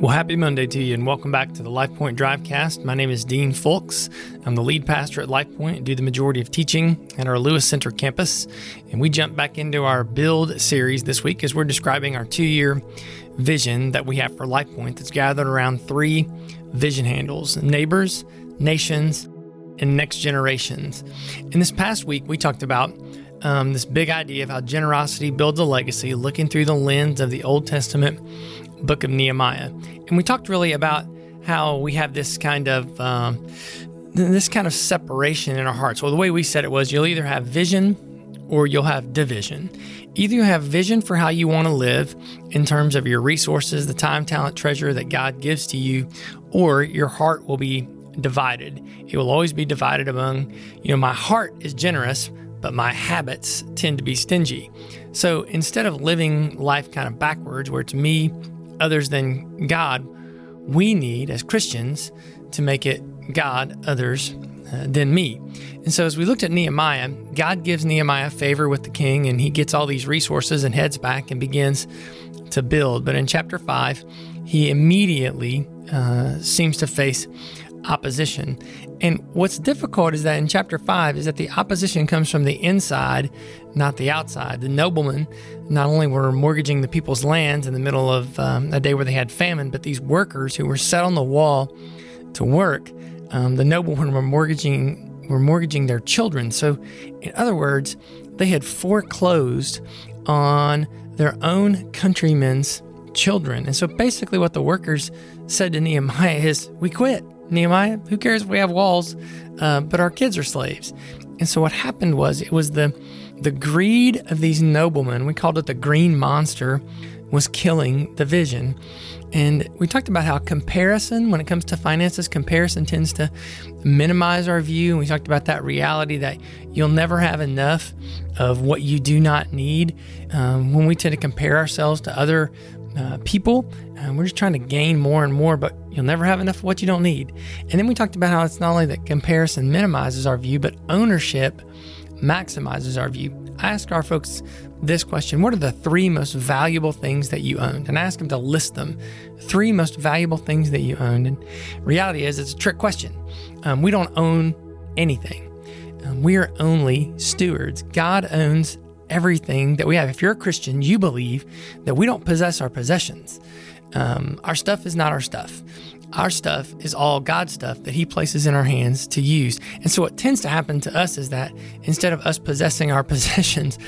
Well, happy Monday to you, and welcome back to the LifePoint Drivecast. My name is Dean Fulks. I'm the lead pastor at LifePoint and do the majority of teaching at our Lewis Center campus. And we jump back into our Build series this week as we're describing our 2-year vision that we have for LifePoint that's gathered around 3 vision handles: neighbors, nations, and next generations. In this past week, we talked about this big idea of how generosity builds a legacy, looking through the lens of the Old Testament book of Nehemiah. And we talked really about how we have this kind of separation in our hearts. Well, the way we said it was, you'll either have vision or you'll have division. Either you have vision for how you want to live in terms of your resources, the time, talent, treasure that God gives to you, or your heart will be divided. It will always be divided among, my heart is generous, but my habits tend to be stingy. So instead of living life kind of backwards, where it's me, others, then God, we need, as Christians, to make it God, others, then me. And so as we looked at Nehemiah, God gives Nehemiah favor with the king, and he gets all these resources and heads back and begins to build. But in chapter 5, he immediately seems to face opposition. And what's difficult is that in chapter 5 is that the opposition comes from the inside, not the outside. The noblemen not only were mortgaging the people's lands in the middle of a day where they had famine, but these workers who were set on the wall to work, the noblemen were mortgaging their children. So in other words, they had foreclosed on their own countrymen's children. And so basically what the workers said to Nehemiah is, we quit. Nehemiah, who cares if we have walls, but our kids are slaves. And so what happened was, it was the greed of these noblemen, we called it the green monster, was killing the vision. And we talked about how comparison, when it comes to finances, comparison tends to minimize our view. And we talked about that reality that you'll never have enough of what you do not need. When we tend to compare ourselves to other people, we're just trying to gain more and more, but you'll never have enough of what you don't need. And then we talked about how it's not only that comparison minimizes our view, but ownership maximizes our view. I asked our folks this question: what are the 3 most valuable things that you owned? And I asked them to list them. 3 most valuable things that you owned. And reality is, it's a trick question. We don't own anything. We are only stewards. God owns everything that we have. If you're a Christian, you believe that we don't possess our possessions. Our stuff is not our stuff. Our stuff is all God's stuff that he places in our hands to use. And so what tends to happen to us is that instead of us possessing our possessions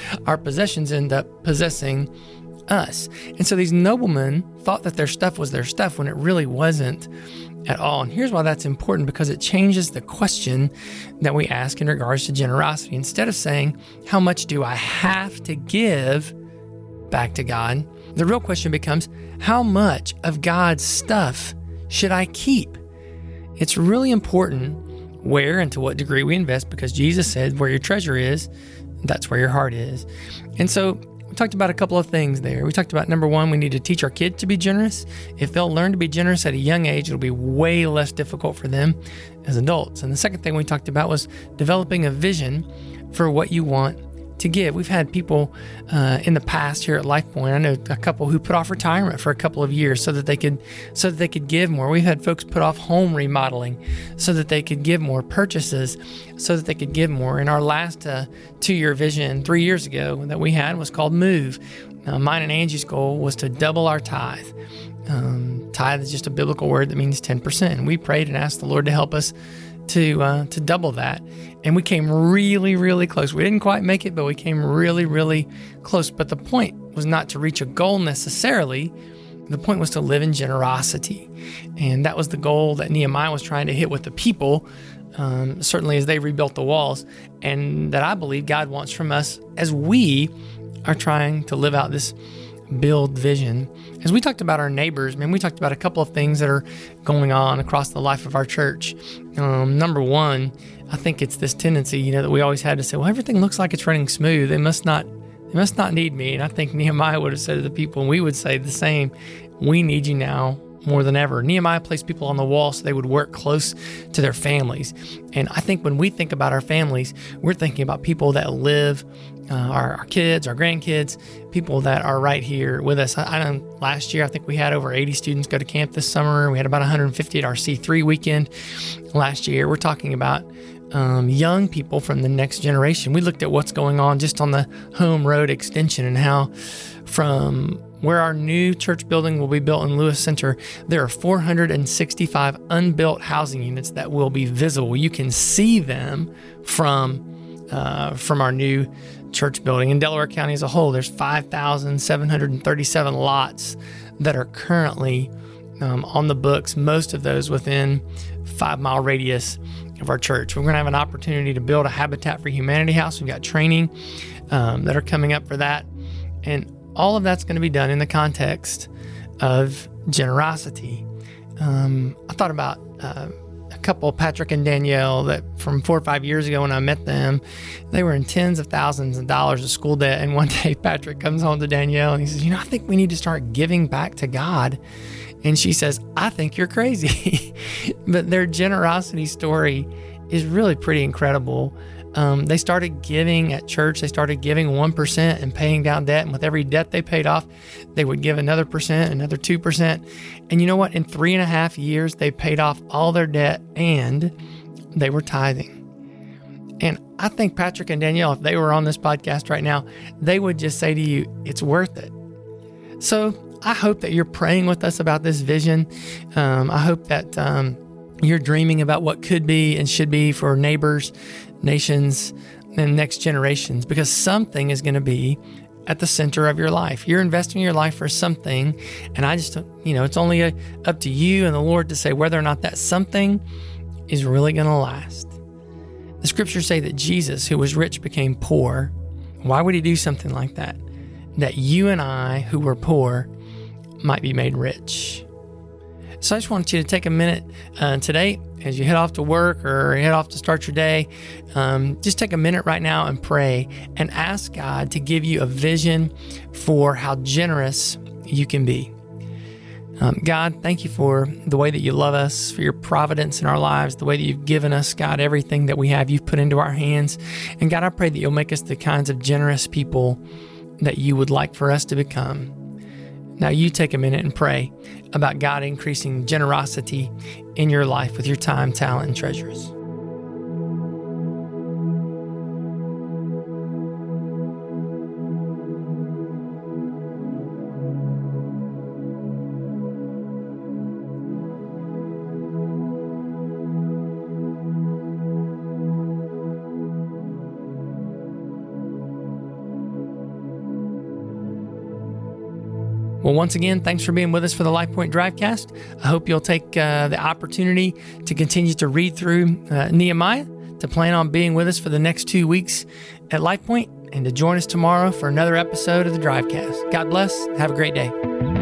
end up possessing us. And so these noblemen thought that their stuff was their stuff when it really wasn't at all. And here's why that's important, because it changes the question that we ask in regards to generosity. Instead of saying, how much do I have to give back to God? The real question becomes, how much of God's stuff should I keep? It's really important where and to what degree we invest, because Jesus said, where your treasure is, that's where your heart is. And so we talked about a couple of things there. We talked about, number 1, we need to teach our kids to be generous. If they'll learn to be generous at a young age, it'll be way less difficult for them as adults. And the second thing we talked about was developing a vision for what you want to give. We've had people in the past here at LifePoint. I know a couple who put off retirement for a couple of years so that they could give more. We've had folks put off home remodeling so that they could give more, purchases so that they could give more. And our last 2-year vision 3 years ago that we had was called Move. Mine and Angie's goal was to double our tithe. Tithe is just a biblical word that means 10%. And we prayed and asked the Lord to help us to double that. And we came really, really close. We didn't quite make it, but we came really, really close. But the point was not to reach a goal necessarily. The point was to live in generosity. And that was the goal that Nehemiah was trying to hit with the people, certainly as they rebuilt the walls, and that I believe God wants from us as we are trying to live out this build vision. As we talked about our neighbors, we talked about a couple of things that are going on across the life of our church. Number 1, I think it's this tendency, that we always had to say, well, everything looks like it's running smooth. They must not need me. And I think Nehemiah would have said to the people, and we would say the same, we need you now more than ever. Nehemiah placed people on the wall so they would work close to their families. And I think when we think about our families, we're thinking about people that live, our kids, our grandkids, people that are right here with us. I know last year, I think we had over 80 students go to camp this summer. We had about 150 at our C3 weekend last year. We're talking about young people from the next generation. We looked at what's going on just on the Home Road extension and how from where our new church building will be built in Lewis Center, there are 465 unbuilt housing units that will be visible. You can see them from our new church building. In Delaware County as a whole, there's 5,737 lots that are currently on the books, most of those within 5-mile radius of our church. We're going to have an opportunity to build a Habitat for Humanity house. We've got training that are coming up for that. And all of that's going to be done in the context of generosity. I thought about a couple, Patrick and Danielle, that from 4 or 5 years ago when I met them, they were in tens of thousands of dollars of school debt. And one day Patrick comes home to Danielle and he says, I think we need to start giving back to God. And she says, I think you're crazy. But their generosity story is really pretty incredible. They started giving at church. They started giving 1% and paying down debt. And with every debt they paid off, they would give another percent, another 2%. And you know what? In 3.5 years, they paid off all their debt and they were tithing. And I think Patrick and Danielle, if they were on this podcast right now, they would just say to you, it's worth it. So I hope that you're praying with us about this vision. I hope that you're dreaming about what could be and should be for neighbors, nations, and next generations, because something is going to be at the center of your life. You're investing your life for something, and I just, it's only up to you and the Lord to say whether or not that something is really going to last. The scriptures say that Jesus, who was rich, became poor. Why would he do something like that? That you and I, who were poor, might be made rich. So I just want you to take a minute today as you head off to work or head off to start your day. Just take a minute right now and pray and ask God to give you a vision for how generous you can be. God, thank you for the way that you love us, for your providence in our lives, the way that you've given us, God, everything that we have, you've put into our hands. And God, I pray that you'll make us the kinds of generous people that you would like for us to become. Now you take a minute and pray about God increasing generosity in your life with your time, talent, and treasures. Well, once again, thanks for being with us for the LifePoint Drivecast. I hope you'll take the opportunity to continue to read through Nehemiah, to plan on being with us for the next 2 weeks at LifePoint, and to join us tomorrow for another episode of the Drivecast. God bless. Have a great day.